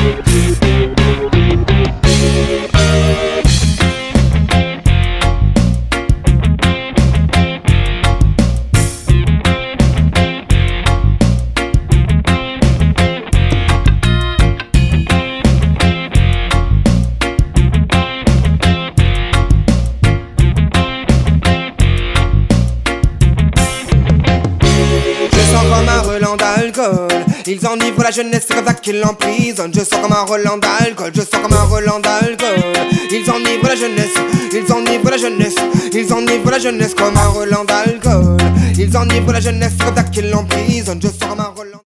Comme un relent d'alcool, ils enivrent la jeunesse, c'est comme ça qu'ils l'emprisonnent. Je sens comme un relent d'alcool, je sens comme un relent d'alcool. Ils enivrent la jeunesse, ils enivrent la jeunesse, ils enivrent la jeunesse comme un relent d'alcool. Ils enivrent la jeunesse, c'est comme ça qu'ils l'emprisonnent. Je sens comme un relent.